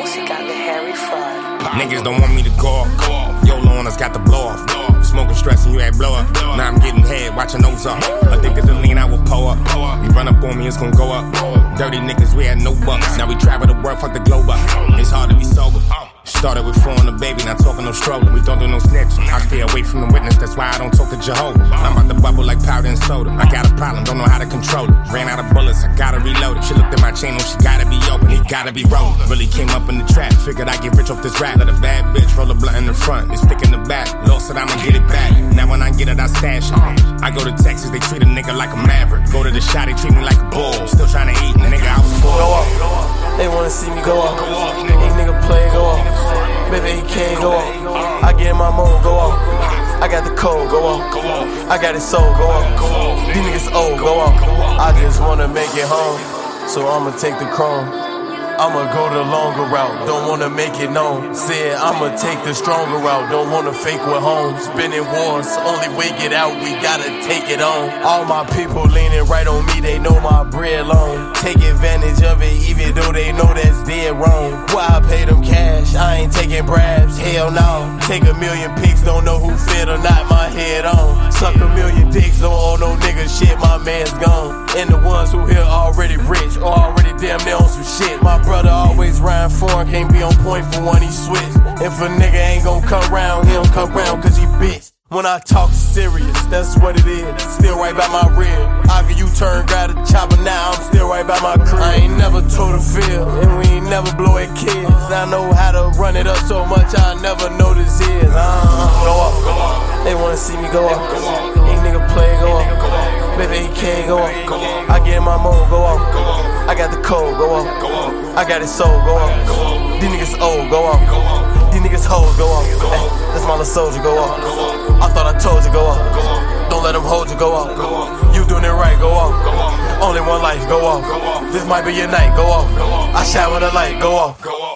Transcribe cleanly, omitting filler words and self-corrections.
Música de Harry Fraud. Niggas don't want me to go off. YOLO on us got the blow off. Smoking, stressing, you had blow up. Now I'm getting head, watching those up. Addicted to lean, I will pull up. You run up on me, it's gon' go up. Dirty niggas, we had no bucks. Now we travel the world, fuck the globe up. It's hard to be sober. Started with 4 on the baby, not talking no stroller. We don't do no snitching. I stay away from the witness, that's why I don't talk to Jehovah. I'm about to bubble like powder and soda. I got a problem, don't know how to control it. Ran out of bullets, I gotta reload it. She looked at my chain, oh, she gotta be open. It gotta be rolling. Really came up in the trap, figured I'd get rich off this rap. Let a bad bitch roll a blunt in the front, it's stick in the back. Lost it, I'ma get it back. Now when I get it, I stash it. I go to Texas, they treat a nigga like a maverick. Go to the shot, they treat me like a bull. Still trying to eat, nigga, I was full. Go off, they wanna see me go off. These nigga play, go off. Baby, he can't go off. I get in my mode, go off. I got the code, go off. I got it sold, go off. These niggas old, go off. I just wanna make it home, so I'ma take the chrome. I'ma go the longer route, don't wanna make it known. Said I'ma take the stronger route, don't wanna fake with homes. Been in wars, only way get out, we gotta take it on. All my people leaning right on me, they know my bread long. Take advantage of it, even though they know that's dead wrong. Why I pay them cash, I ain't taking brabs, hell no. Take a million pics, don't know who fit or not, my head on. Suck a million dicks, don't owe no nigga shit, my man's gone. And the ones who here already rich, or already damn near on some shit. My brother always rhyme foreign, can't be on point for one he switch. If a nigga ain't gon' come round, he don't come round cause he bitch. When I talk serious, that's what it is. Still right by my rib. I can U-turn, grab a chopper, now I'm still right by my crib. I ain't never told a feel, and we ain't never blow at kids. I know how to run it up so much, I never know this is. Go up, they wanna see me go up. These nigga play, go up. Baby, he can't go up. I get in my mode, go up. I got the code, go up. I got it sold, go up. These niggas old, go up. These niggas hoes, go up. Ay, that's my little soldier, go up. I thought I told you, go up. Don't let them hold you, go up. You doing it right, go up. Only one life, go up. This might be your night, go up. I shine with a light, go up.